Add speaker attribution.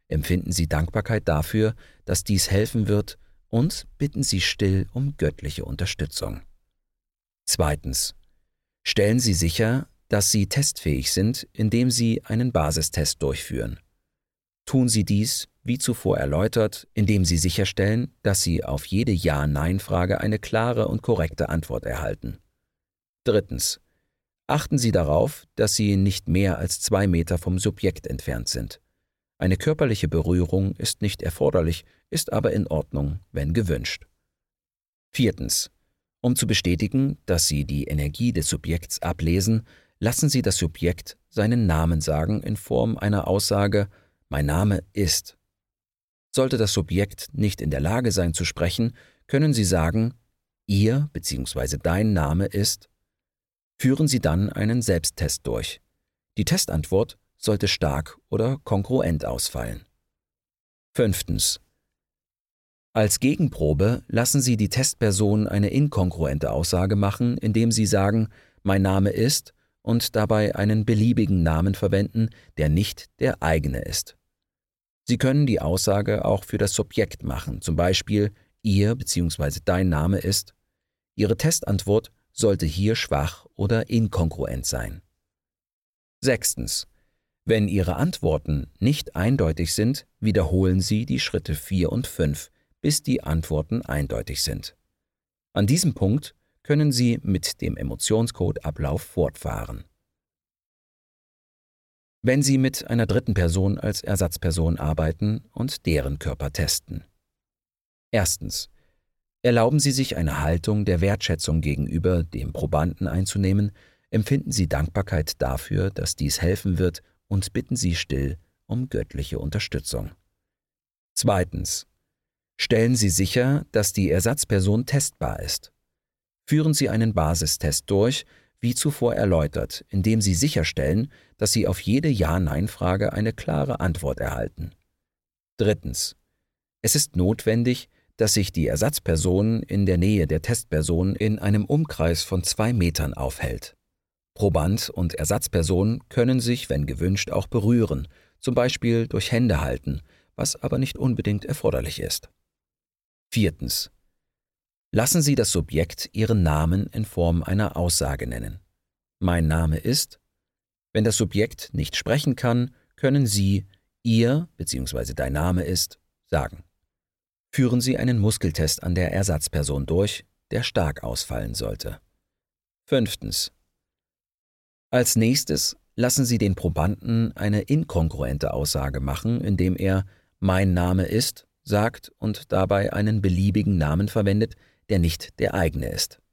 Speaker 1: Empfinden Sie Dankbarkeit dafür, dass dies helfen wird, und bitten Sie still um göttliche Unterstützung. Zweitens. Stellen Sie sicher, dass Sie testfähig sind, indem Sie einen Basistest durchführen. Tun Sie dies, wie zuvor erläutert, indem Sie sicherstellen, dass Sie auf jede Ja-Nein-Frage eine klare und korrekte Antwort erhalten. Drittens. Achten Sie darauf, dass Sie nicht mehr als 2 Meter vom Subjekt entfernt sind. Eine körperliche Berührung ist nicht erforderlich, ist aber in Ordnung, wenn gewünscht. Viertens. Um zu bestätigen, dass Sie die Energie des Subjekts ablesen, lassen Sie das Subjekt seinen Namen sagen in Form einer Aussage: Mein Name ist. Sollte das Subjekt nicht in der Lage sein zu sprechen, können Sie sagen: Ihr bzw. dein Name ist. Führen Sie dann einen Selbsttest durch. Die Testantwort sollte stark oder kongruent ausfallen. Fünftens. Als Gegenprobe lassen Sie die Testperson eine inkongruente Aussage machen, indem Sie sagen: Mein Name ist, und dabei einen beliebigen Namen verwenden, der nicht der eigene ist. Sie können die Aussage auch für das Subjekt machen, zum Beispiel: Ihr bzw. dein Name ist. Ihre Testantwort sollte hier schwach oder inkongruent sein. Sechstens. Wenn Ihre Antworten nicht eindeutig sind, wiederholen Sie die Schritte 4 und 5, bis die Antworten eindeutig sind. An diesem Punkt können Sie mit dem Emotionscode-Ablauf fortfahren. Wenn Sie mit einer dritten Person als Ersatzperson arbeiten und deren Körper testen. Erstens. Erlauben Sie sich eine Haltung der Wertschätzung gegenüber dem Probanden einzunehmen, empfinden Sie Dankbarkeit dafür, dass dies helfen wird, und bitten Sie still um göttliche Unterstützung. Zweitens. Stellen Sie sicher, dass die Ersatzperson testbar ist. Führen Sie einen Basistest durch, wie zuvor erläutert, indem Sie sicherstellen, dass Sie auf jede Ja-Nein-Frage eine klare Antwort erhalten. Drittens. Es ist notwendig, dass sich die Ersatzperson in der Nähe der Testperson in einem Umkreis von 2 Metern aufhält. Proband und Ersatzperson können sich, wenn gewünscht, auch berühren, zum Beispiel durch Hände halten, was aber nicht unbedingt erforderlich ist. Viertens. Lassen Sie das Subjekt Ihren Namen in Form einer Aussage nennen. Mein Name ist. Wenn das Subjekt nicht sprechen kann, können Sie Ihr bzw. dein Name ist sagen. Führen Sie einen Muskeltest an der Ersatzperson durch, der stark ausfallen sollte. Fünftens. Als nächstes lassen Sie den Probanden eine inkongruente Aussage machen, indem er Mein Name ist sagt und dabei einen beliebigen Namen verwendet, der nicht der eigene ist.